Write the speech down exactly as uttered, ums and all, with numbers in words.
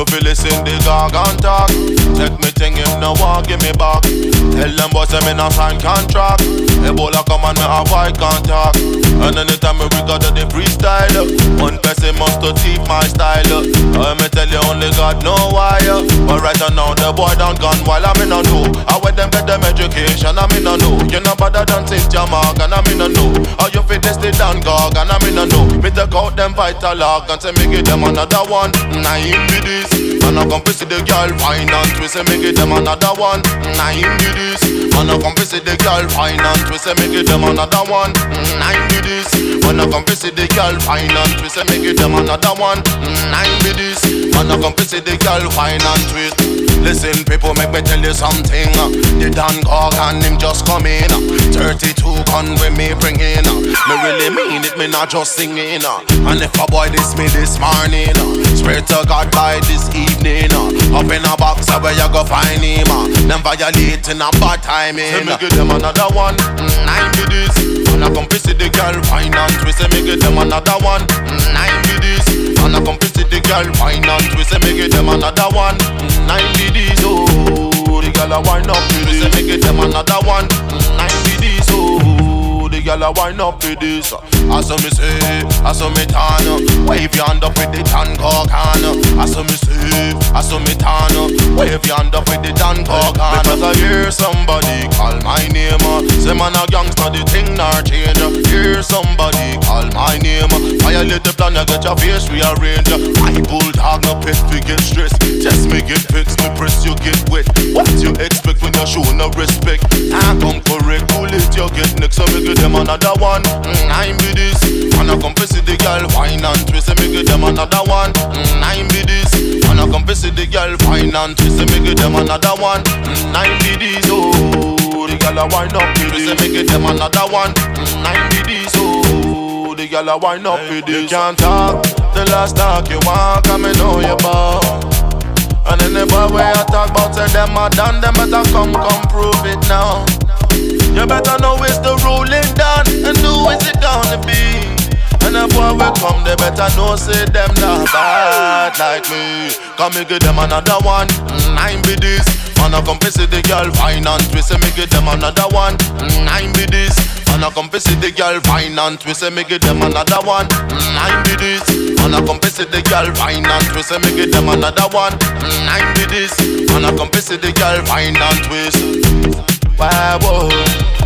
feel listen the gargan talk. Take me thing him no want give me back. Tell them boys them in a sign contract. Ebola come and me avoid contact. And anytime we record the freestyle, one person must to teach my style. I me tell you only God know why. But right now the boy done gone while I'm in a know. I want them get them education, I'm in a know. You know better than Saint Jamark and I'm in a know. How you fit this the Dan Gog and I'm in a know. Me take out them vital log and say me give them another one. Nine be this. And I come visit the girl fine and twist and me give them another one. Nine be this. And I come visit the girl fine and twist and me give them another one. Nine be this. And I come visit the girl fine and twist and me give them another one. Nine be this. And I come visit the girl fine and twist. Listen people, make me tell you something. The Dan Gog and him just come in. thirty-two gun when me bring in. Me really mean it, me not just singing. And if a boy diss me this morning, swear to God by this evening, up in a box where you go find him. Them violate in a bad timing. Say me give them another one. Nine be this. And I come visit the girl fine and twist. Say me give them another one. Nine be this. And I come visit the girl fine and twist. Say me give them another one. Nine be this. Oh, the girl a wind up with this. Say me give them another one. Nine be this. Oh, the girl a wind up with this. I saw me say, I saw me turn. Wave your hand up with the Dan Gog hand. I saw me say, I saw me turn. Wave your hand up with the Dan Gog hand. Because I hear somebody call my name. Say man a gangster, the thing not change. Hear somebody call my name. Violate the plan, you get your face rearranged. I bulldog no pet, we get stressed. Just me get fixed, me press you get wet. What you expect when you show no respect? I come correct, pull it, you get next. So me give them another one. Nine be this. And I come visit the girl fine and twist. So me give them another one. Nine be this. And I come visit the girl fine and twist. So me give them another one. Nine be this. Oh, the girl a wind up with this. So me give them another one. Nine be this. Oh, the girl a wind up with this. You can't talk the last talk you want, 'cause me know you bout. And then the boy where I talk about say them a done, them better come, come prove it now. You better know it's the rolling down and who is it gonna be. And the boy will come, they better know say them not bad like me. Come me give them another one. Nine be this. And I come visit the girl fine and twist and me give them another one. Nine be this. And I come visit the girl fine and twist and me give them another one. Nine be this. And I come visit the girl fine and twist and me give them another one. Nine be this. And I come visit the girl fine and twist. Why, whoa.